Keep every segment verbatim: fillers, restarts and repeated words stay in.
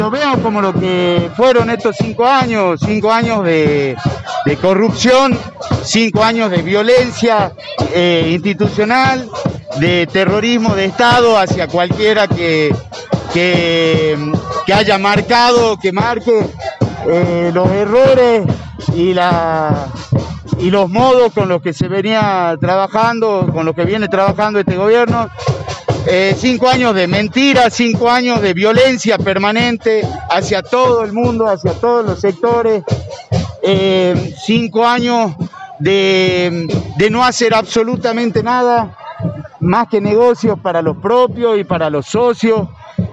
Lo veo como lo que fueron estos cinco años, cinco años de, de corrupción, cinco años de violencia eh, institucional, de terrorismo de Estado hacia cualquiera que, que, que haya marcado, que marque eh, los errores y, la, y los modos con los que se venía trabajando, con los que viene trabajando este gobierno. Eh, cinco años de mentiras, cinco años de violencia permanente hacia todo el mundo, hacia todos los sectores, eh, cinco años de, de no hacer absolutamente nada, más que negocios para los propios y para los socios,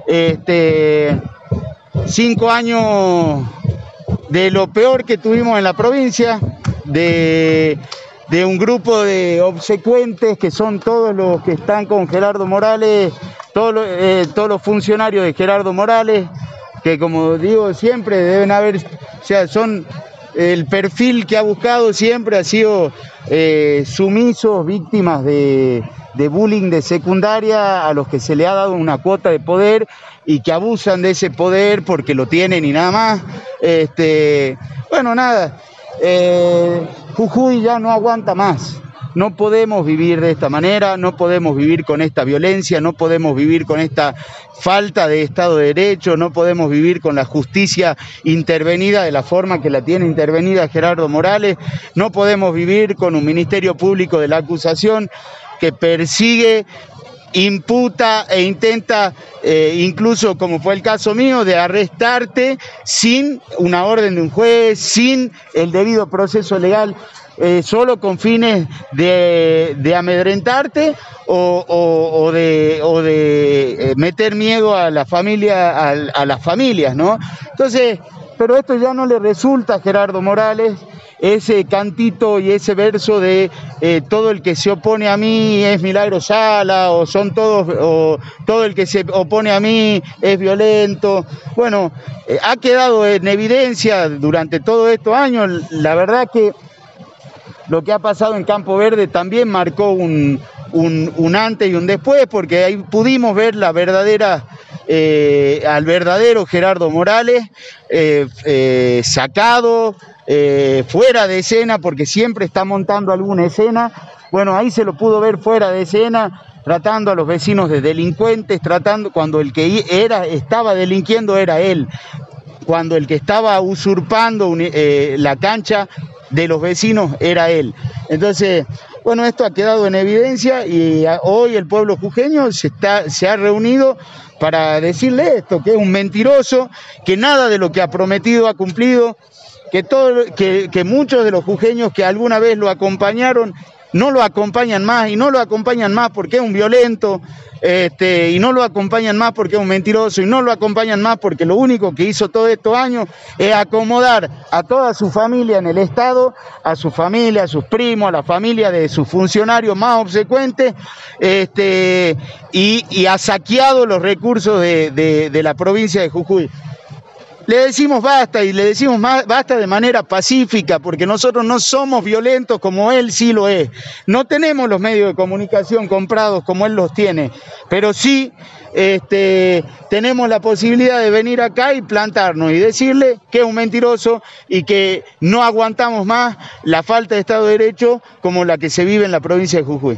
este, cinco años de lo peor que tuvimos en la provincia, de... de un grupo de obsecuentes que son todos los que están con Gerardo Morales, todos los, eh, todos los funcionarios de Gerardo Morales, que como digo siempre deben haber, o sea, son el perfil que ha buscado siempre ha sido eh, sumisos, víctimas de, de bullying de secundaria a los que se le ha dado una cuota de poder y que abusan de ese poder porque lo tienen y nada más. Este, bueno, nada. Eh, Jujuy ya no aguanta más, no podemos vivir de esta manera, no podemos vivir con esta violencia, no podemos vivir con esta falta de Estado de Derecho, no podemos vivir con la justicia intervenida de la forma que la tiene intervenida Gerardo Morales, no podemos vivir con un Ministerio Público de la Acusación que persigue, imputa e intenta, eh, incluso como fue el caso mío, de arrestarte sin una orden de un juez, sin el debido proceso legal, eh, solo con fines de, de amedrentarte o, o, o de, o de meter miedo a la familia, a, a las familias, ¿no? Entonces, pero esto ya no le resulta a Gerardo Morales. Ese cantito y ese verso de eh, todo el que se opone a mí es Milagro Sala, o son todos, o todo el que se opone a mí es violento. Bueno, eh, ha quedado en evidencia durante todos estos años. La verdad que lo que ha pasado en Campo Verde también marcó un, un, un antes y un después, porque ahí pudimos ver la verdadera... Eh, al verdadero Gerardo Morales eh, eh, sacado, eh, fuera de escena, porque siempre está montando alguna escena. Bueno, ahí se lo pudo ver fuera de escena, tratando a los vecinos de delincuentes, tratando cuando el que era, estaba delinquiendo era él, cuando el que estaba usurpando eh, la cancha de los vecinos era él. Entonces, bueno, esto ha quedado en evidencia y hoy el pueblo jujeño se, está, se ha reunido para decirle esto, que es un mentiroso, que nada de lo que ha prometido ha cumplido, que, todo, que, que muchos de los jujeños que alguna vez lo acompañaron no lo acompañan más, y no lo acompañan más porque es un violento, este, y no lo acompañan más porque es un mentiroso, y no lo acompañan más porque lo único que hizo todos estos años es acomodar a toda su familia en el Estado, a su familia, a sus primos, a la familia de sus funcionarios más obsecuentes, este, y, y ha saqueado los recursos de, de, de la provincia de Jujuy. Le decimos basta, y le decimos basta de manera pacífica, porque nosotros no somos violentos como él sí lo es. No tenemos los medios de comunicación comprados como él los tiene, pero sí este, tenemos la posibilidad de venir acá y plantarnos y decirle que es un mentiroso y que no aguantamos más la falta de Estado de Derecho como la que se vive en la provincia de Jujuy.